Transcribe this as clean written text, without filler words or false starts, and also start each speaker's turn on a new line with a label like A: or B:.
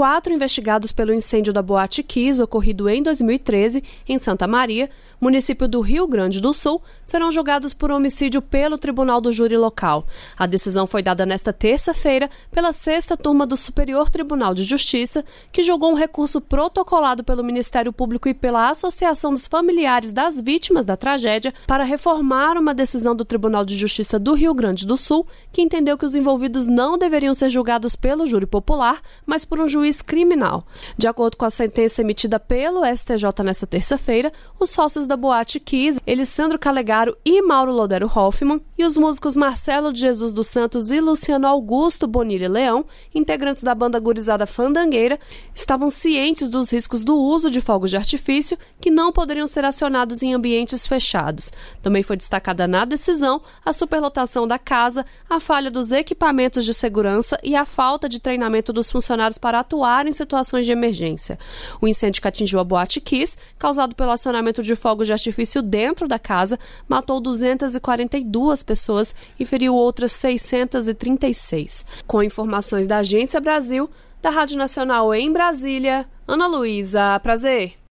A: 4 investigados pelo incêndio da Boate Kiss, ocorrido em 2013, em Santa Maria, município do Rio Grande do Sul, serão julgados por homicídio pelo Tribunal do Júri Local. A decisão foi dada nesta terça-feira pela 6ª Turma do Superior Tribunal de Justiça, que julgou um recurso protocolado pelo Ministério Público e pela Associação dos Familiares das Vítimas da Tragédia para reformar uma decisão do Tribunal de Justiça do Rio Grande do Sul, que entendeu que os envolvidos não deveriam ser julgados pelo júri popular, mas por um juiz criminal. De acordo com a sentença emitida pelo STJ nesta terça-feira, os sócios da Boate Kiss, Elisandro Calegaro e Mauro Lodero Hoffmann, e os músicos Marcelo de Jesus dos Santos e Luciano Augusto Bonilha Leão, integrantes da banda gurizada Fandangueira, estavam cientes dos riscos do uso de fogos de artifício que não poderiam ser acionados em ambientes fechados. Também foi destacada na decisão a superlotação da casa, a falha dos equipamentos de segurança e a falta de treinamento dos funcionários para atuar em situações de emergência. O incêndio que atingiu a Boate Kiss, causado pelo acionamento de fogos de artifício dentro da casa, matou 242 pessoas e feriu outras 636. Com informações da Agência Brasil, da Rádio Nacional em Brasília, Ana Luísa Prazer.